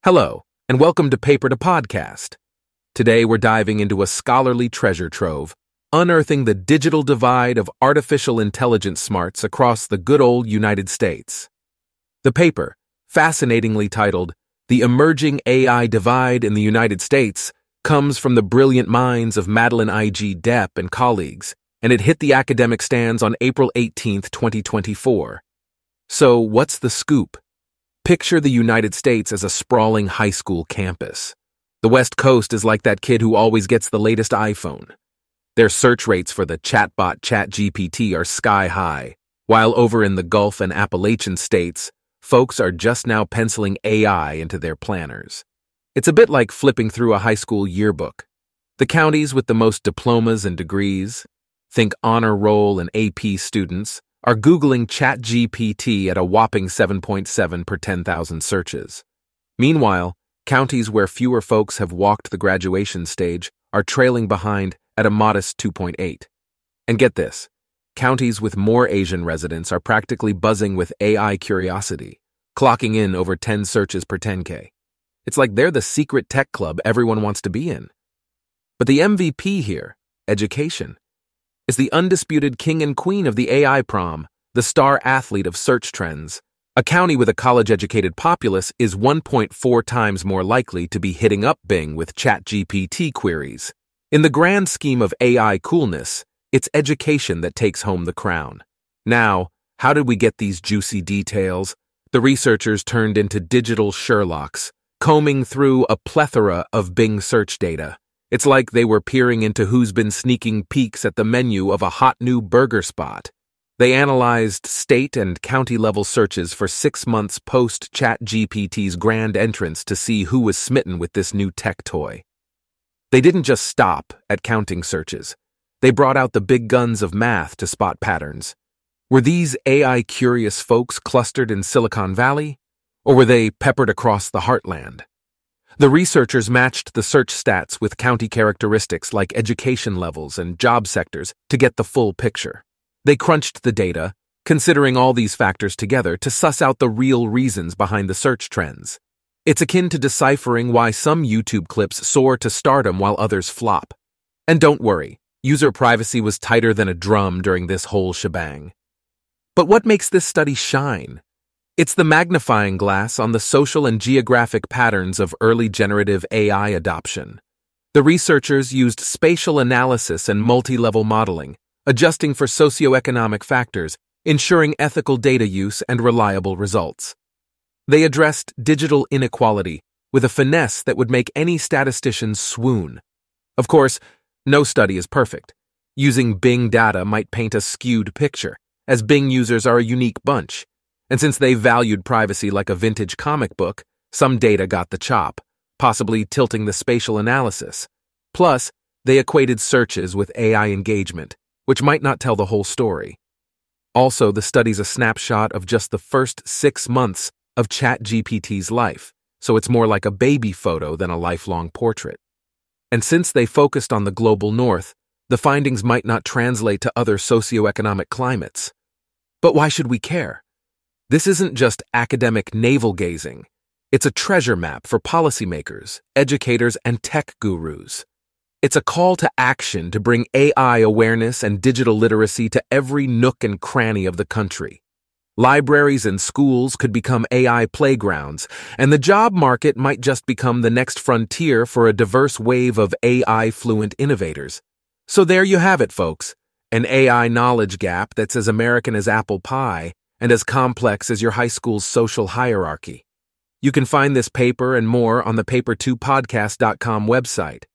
Hello, and welcome to Paper to Podcast. Today we're diving into a scholarly treasure trove, unearthing the digital divide of artificial intelligence smarts across the good old United States. The paper, fascinatingly titled, The Emerging AI Divide in the United States, comes from the brilliant minds of Madeline I.G. Depp and colleagues, and it hit the academic stands on April 18, 2024. So, what's the scoop? Picture the United States as a sprawling high school campus. The West Coast is like that kid who always gets the latest iPhone. Their search rates for the chatbot ChatGPT are sky high, while over in the Gulf and Appalachian states, folks are just now penciling AI into their planners. It's a bit like flipping through a high school yearbook. The counties with the most diplomas and degrees, think honor roll and AP students, are Googling ChatGPT at a whopping 7.7 per 10,000 searches. Meanwhile, counties where fewer folks have walked the graduation stage are trailing behind at a modest 2.8. And get this, counties with more Asian residents are practically buzzing with AI curiosity, clocking in over 10 searches per 10K. It's like they're the secret tech club everyone wants to be in. But the MVP here, education, is the undisputed king and queen of the AI prom, the star athlete of search trends. A county with a college-educated populace is 1.4 times more likely to be hitting up Bing with ChatGPT queries. In the grand scheme of AI coolness, it's education that takes home the crown. Now, how did we get these juicy details? The researchers turned into digital Sherlocks, combing through a plethora of Bing search data. It's like they were peering into who's been sneaking peeks at the menu of a hot new burger spot. They analyzed state and county-level searches for 6 months post-ChatGPT's grand entrance to see who was smitten with this new tech toy. They didn't just stop at counting searches. They brought out the big guns of math to spot patterns. Were these AI-curious folks clustered in Silicon Valley, or were they peppered across the heartland? The researchers matched the search stats with county characteristics like education levels and job sectors to get the full picture. They crunched the data, considering all these factors together to suss out the real reasons behind the search trends. It's akin to deciphering why some YouTube clips soar to stardom while others flop. And don't worry, user privacy was tighter than a drum during this whole shebang. But what makes this study shine? It's the magnifying glass on the social and geographic patterns of early generative AI adoption. The researchers used spatial analysis and multi-level modeling, adjusting for socioeconomic factors, ensuring ethical data use and reliable results. They addressed digital inequality with a finesse that would make any statistician swoon. Of course, no study is perfect. Using Bing data might paint a skewed picture, as Bing users are a unique bunch. And since they valued privacy like a vintage comic book, some data got the chop, possibly tilting the spatial analysis. Plus, they equated searches with AI engagement, which might not tell the whole story. Also, the study's a snapshot of just the first 6 months of ChatGPT's life, so it's more like a baby photo than a lifelong portrait. And since they focused on the global north, the findings might not translate to other socioeconomic climates. But why should we care? This isn't just academic navel-gazing. It's a treasure map for policymakers, educators, and tech gurus. It's a call to action to bring AI awareness and digital literacy to every nook and cranny of the country. Libraries and schools could become AI playgrounds, and the job market might just become the next frontier for a diverse wave of AI-fluent innovators. So there you have it, folks. An AI knowledge gap that's as American as apple pie, and as complex as your high school's social hierarchy. You can find this paper and more on the Paper2Podcast.com website.